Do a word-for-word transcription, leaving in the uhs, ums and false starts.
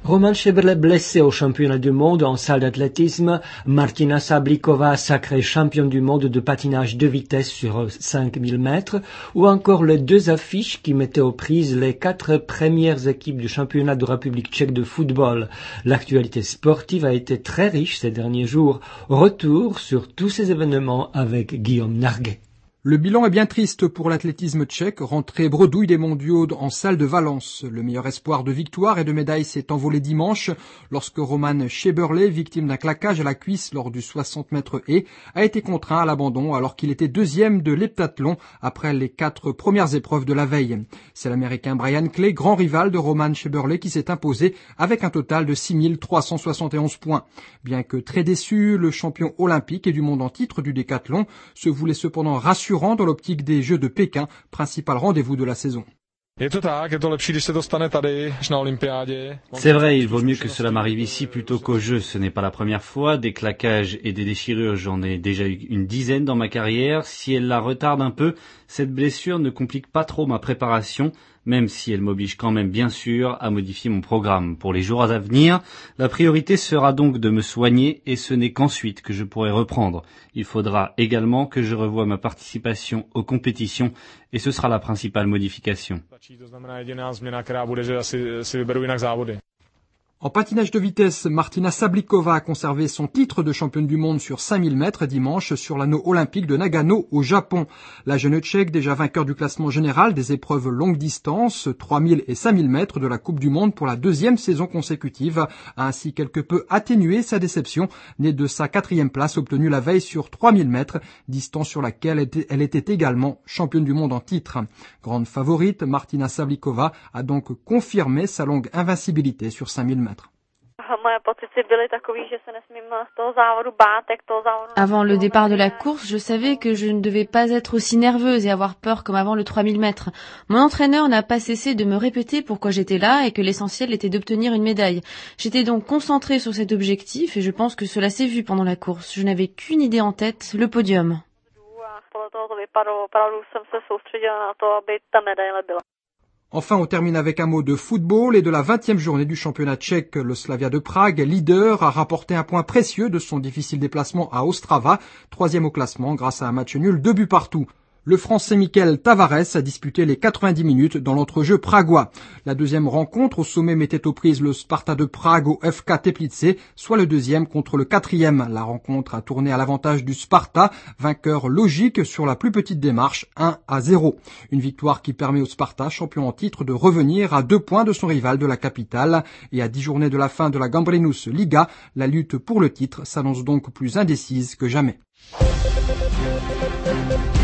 Roman Šebrle blessé au championnat du monde en salle d'athlétisme, Martina Sablikova sacrée championne du monde de patinage de vitesse sur cinq mille mètres, ou encore les deux affiches qui mettaient aux prises les quatre premières équipes du championnat de République tchèque de football. L'actualité sportive a été très riche ces derniers jours. Retour sur tous ces événements avec Guillaume Narguet. Le bilan est bien triste pour l'athlétisme tchèque, rentré bredouille des mondiaux en salle de Valence. Le meilleur espoir de victoire et de médaille s'est envolé dimanche lorsque Roman Šebrle, victime d'un claquage à la cuisse lors du soixante mètres haies, a été contraint à l'abandon alors qu'il était deuxième de l'heptathlon après les quatre premières épreuves de la veille. C'est l'Américain Brian Clay, grand rival de Roman Šebrle, qui s'est imposé avec un total de six mille trois cent soixante et onze points. Bien que très déçu, le champion olympique et du monde en titre du décathlon se voulait cependant rassurant dans l'optique des Jeux de Pékin, principal rendez-vous de la saison. C'est vrai, il vaut mieux que cela m'arrive ici plutôt qu'aux Jeux. Ce n'est pas la première fois. Des claquages et des déchirures, j'en ai déjà eu une dizaine dans ma carrière. Si elle la retarde un peu, cette blessure ne complique pas trop ma préparation, même si elle m'oblige quand même bien sûr à modifier mon programme. Pour les jours à venir, la priorité sera donc de me soigner et ce n'est qu'ensuite que je pourrai reprendre. Il faudra également que je revoie ma participation aux compétitions et ce sera la principale modification. En patinage de vitesse, Martina Sablikova a conservé son titre de championne du monde sur cinq mille mètres dimanche sur l'anneau olympique de Nagano au Japon. La jeune Tchèque, déjà vainqueur du classement général des épreuves longue distance, trois mille et cinq mille mètres de la Coupe du Monde pour la deuxième saison consécutive, a ainsi quelque peu atténué sa déception, née de sa quatrième place obtenue la veille sur trois mille mètres, distance sur laquelle elle était, elle était également championne du monde en titre. Grande favorite, Martina Sablikova a donc confirmé sa longue invincibilité sur cinq mille mètres. Avant le départ de la course, je savais que je ne devais pas être aussi nerveuse et avoir peur comme avant le trois mille mètres. Mon entraîneur n'a pas cessé de me répéter pourquoi j'étais là et que l'essentiel était d'obtenir une médaille. J'étais donc concentrée sur cet objectif et je pense que cela s'est vu pendant la course. Je n'avais qu'une idée en tête, le podium. Enfin, on termine avec un mot de football et de la vingtième journée du championnat tchèque. Le Slavia de Prague, leader, a rapporté un point précieux de son difficile déplacement à Ostrava, troisième au classement grâce à un match nul, deux buts partout. Le Français Mikel Tavares a disputé les quatre-vingt-dix minutes dans l'entrejeu pragois. La deuxième rencontre au sommet mettait aux prises le Sparta de Prague au F K Teplice, soit le deuxième contre le quatrième. La rencontre a tourné à l'avantage du Sparta, vainqueur logique sur la plus petite démarche, un à zéro. Une victoire qui permet au Sparta, champion en titre, de revenir à deux points de son rival de la capitale. Et à dix journées de la fin de la Gambrinus Liga, la lutte pour le titre s'annonce donc plus indécise que jamais.